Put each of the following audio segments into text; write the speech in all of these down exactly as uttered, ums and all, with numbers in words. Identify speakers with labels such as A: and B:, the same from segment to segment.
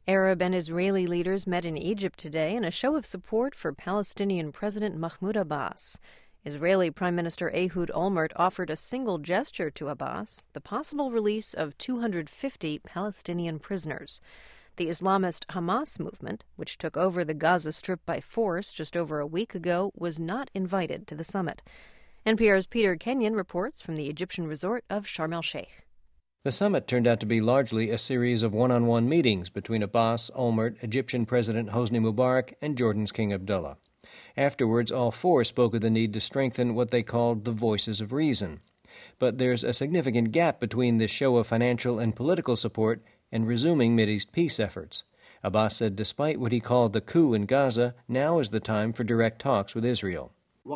A: Arab and Israeli leaders met in Egypt today in a show of support for Palestinian President Mahmoud Abbas. Israeli Prime Minister Ehud Olmert offered a single gesture to Abbas, the possible release of two hundred fifty Palestinian prisoners. The Islamist Hamas movement, which took over the Gaza Strip by force just over a week ago, was not invited to the summit. N P R's Peter Kenyon reports from the Egyptian resort of Sharm el-Sheikh.
B: The summit turned out to be largely a series of one-on-one meetings between Abbas, Olmert, Egyptian President Hosni Mubarak, and Jordan's King Abdullah. Afterwards, all four spoke of the need to strengthen what they called the voices of reason. But there's a significant gap between this show of financial and political support and resuming Mideast peace efforts. Abbas said despite what he called the coup in Gaza, now is the time for direct talks with Israel.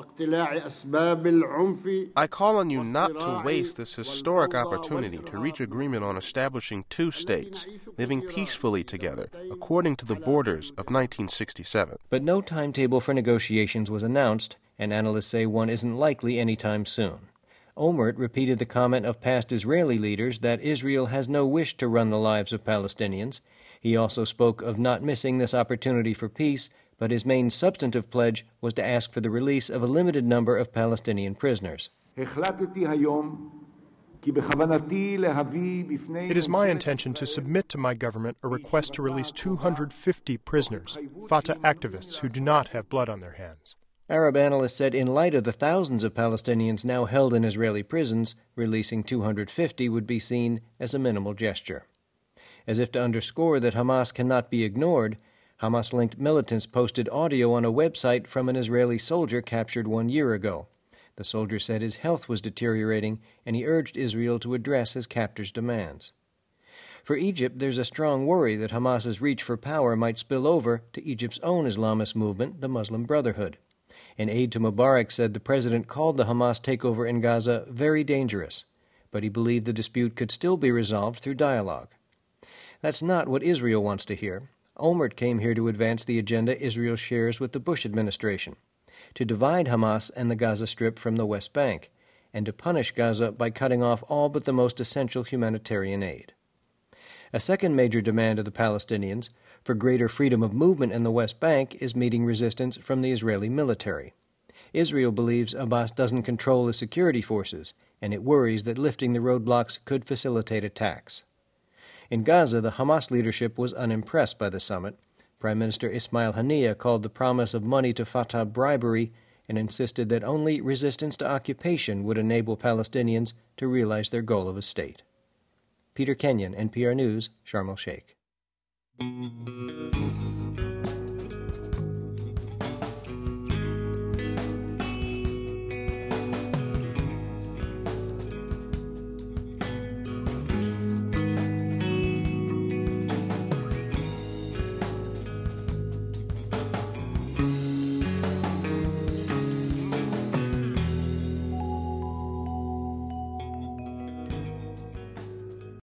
C: I call on you not to waste this historic opportunity to reach agreement on establishing two states, living peacefully together, according to the borders of nineteen sixty-seven.
B: But no timetable for negotiations was announced, and analysts say one isn't likely anytime soon. Olmert repeated the comment of past Israeli leaders that Israel has no wish to run the lives of Palestinians. He also spoke of not missing this opportunity for peace, but his main substantive pledge was to ask for the release of a limited number of Palestinian prisoners.
D: It is my intention to submit to my government a request to release two hundred fifty prisoners, Fatah activists who do not have blood on their hands.
B: Arab analysts said in light of the thousands of Palestinians now held in Israeli prisons, releasing two hundred fifty would be seen as a minimal gesture. As if to underscore that Hamas cannot be ignored, Hamas-linked militants posted audio on a website from an Israeli soldier captured one year ago. The soldier said his health was deteriorating, and he urged Israel to address his captor's demands. For Egypt, there's a strong worry that Hamas's reach for power might spill over to Egypt's own Islamist movement, the Muslim Brotherhood. An aide to Mubarak said the president called the Hamas takeover in Gaza very dangerous, but he believed the dispute could still be resolved through dialogue. That's not what Israel wants to hear. Olmert came here to advance the agenda Israel shares with the Bush administration, to divide Hamas and the Gaza Strip from the West Bank, and to punish Gaza by cutting off all but the most essential humanitarian aid. A second major demand of the Palestinians for greater freedom of movement in the West Bank is meeting resistance from the Israeli military. Israel believes Abbas doesn't control the security forces, and it worries that lifting the roadblocks could facilitate attacks. In Gaza, the Hamas leadership was unimpressed by the summit. Prime Minister Ismail Haniyeh called the promise of money to Fatah bribery and insisted that only resistance to occupation would enable Palestinians to realize their goal of a state. Peter Kenyon, N P R News, Sharm el-Sheikh.